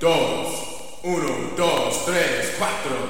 dos, uno, dos, tres, cuatro.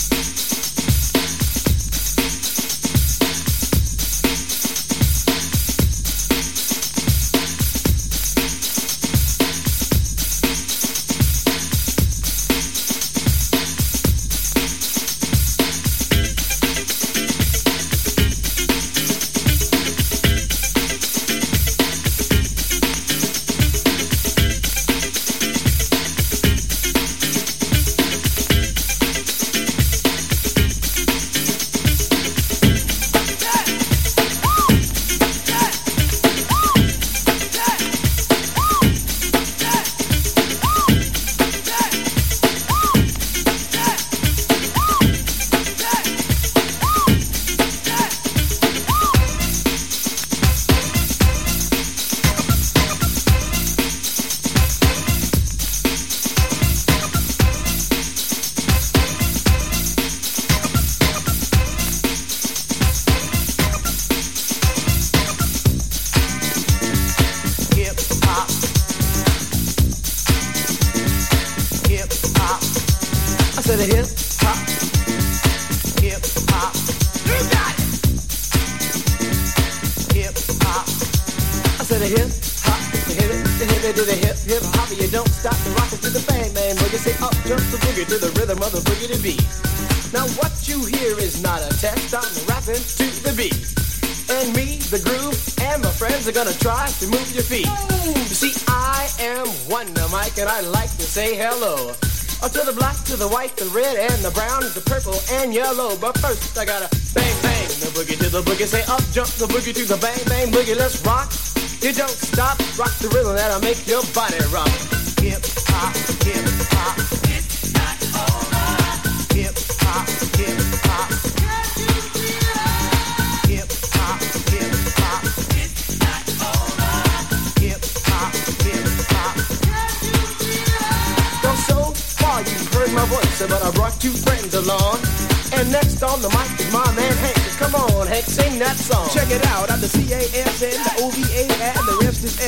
Gonna try to move your feet. You see, I am Wonder Mike, and I like to say hello to the black, to the white, the red, and the brown, the purple, and yellow. But first, I gotta bang, bang, the boogie to the boogie. Say up, jump the boogie to the bang, bang, boogie. Let's rock. You don't stop. Rock the rhythm that'll make your body rock. Hip hop, hip hop. It's not over. Hip hop, hip hop. Hip hop, hip hop. You've heard my voice, but I brought two friends along. And next on the mic is my man Hank. Come on, Hank, sing that song. Check it out, I'm the CASN, the OVA, and the rest is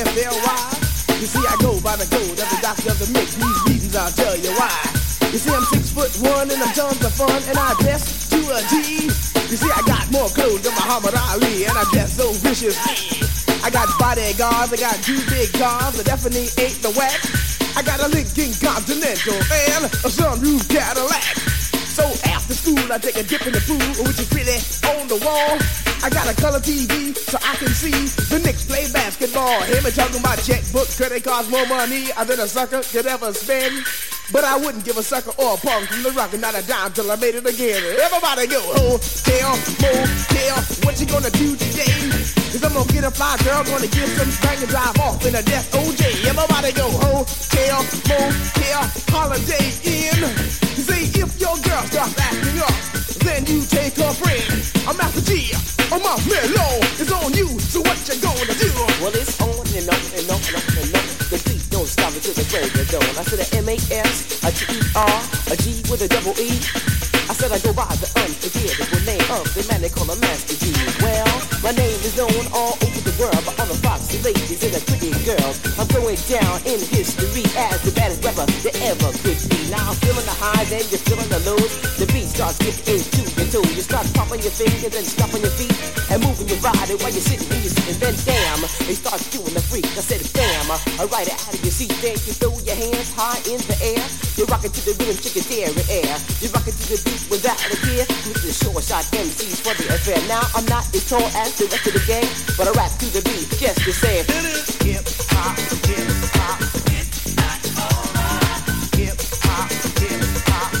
FLY. You see, I go by the code of the doctor of the mix. These reasons I'll tell you why. You see, I'm 6'1" and I'm tons of fun, and I dress to a G. You see, I got more clothes than Muhammad Ali, and I dress so viciously. I got bodyguards, I got two big cars, I definitely ain't the whack. I got a Lincoln Continental and a sunroof Cadillac. So after school, I take a dip in the pool, which is really on the wall. I got a color TV so I can see the Knicks play basketball. Hear me talking about checkbooks, credit cards, more money than a sucker could ever spend. But I wouldn't give a sucker or a punk from the rock and not a dime till I made it again. Everybody go, hotel, motel, what you gonna do today? Cause I'm gonna get a fly girl, gonna get some spank and drive off in a death OJ. Everybody go, hotel, motel, holiday inn. You see, if your girl starts acting up, then you take her friend. I'm Master G, I'm off Mellow. It's on you, so what you gonna do? Well, it's on and on and on and on and on. The beat don't stop until the break of dawn. I said a M-A-S, a T-E-R, a G with a double E. I said I go by the unforgettable name of the man they call a Master G. Well, my name is known all over the world by all the foxy ladies and the pretty girls. I'm going down in history as the baddest rapper that ever could be. Now I'm feeling the highs and you're feeling the lows. The beat starts getting into your toe. You start popping your fingers and stomping your feet and moving your body while you're sitting. Then damn, they start doing the freak. I said damn, alright out of your seat. Then you throw your hands high in the air. You're rocking to the rhythm, chicken dairy air. You're rocking to the beat without a care. With the short shot MCs for the affair. Now I'm not as tall as the rest of the gang, but I rap to the beat just the same. Hip hop, hip hop. It's not over. Hip hop, hip hop.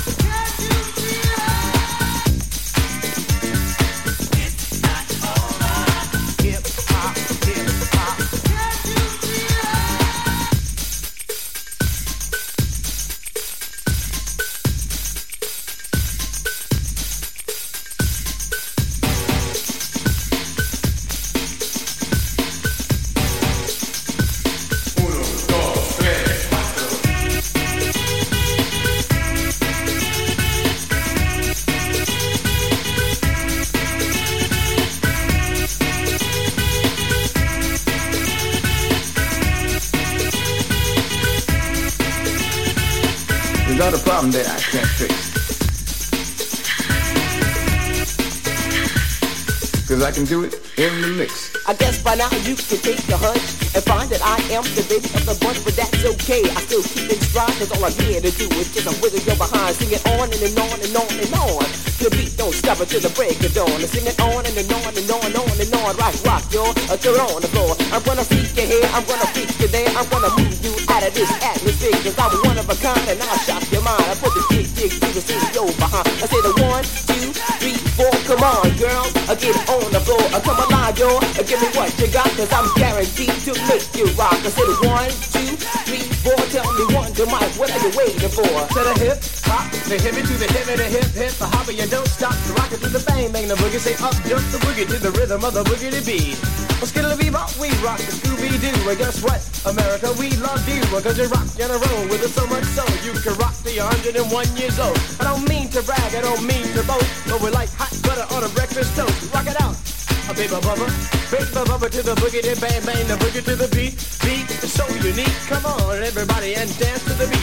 It's not over. Hip hop, hip hop. There's not a problem that I can't fix. Cause I can do it in the mix. I guess by now you can take a hunch and find that I am the baby of the bunch, but that's okay. I still keep it stride, cause all I'm here to do is just a wiggle your behind. Sing it on and on and on and on. The beat don't stop until the break of dawn. I sing it on and on and on and on and on. Rock, yo, throw it on the floor. I'm gonna freak you here, I'm gonna freak you there. I'm gonna move you out of this atmosphere, cause I'm one of a kind and I'll shock your mind. I put the jig to the CEO behind. I say the 1, 2, 3, 4, come on, girl. I get it on the floor. Come alive, yo. Give me what you got, cause I'm guaranteed to make you rock. I said 1, 2, 3, 4. Tell me one, two, Mike, what are you waiting for? To the hip, hop, the hippie to the hippie, the hip, hip, the hopper, you don't stop. The rocket to the bang, bang the boogie. Say up, jump the boogie to the rhythm of the boogie to beat. Well, skittle-bee-bop, we rock the Scooby-Doo. And guess what? America, we love you. Cause you rock in a row with us so much so you can rock till you're 101 years old. I don't mean to brag, I don't mean to boast, but we're like hot butter on a breakfast toast. Rock it out. A baby bubba to the boogie, then bang bang the boogie to the beat. Beat is so unique. Come on, everybody, and dance to the beat.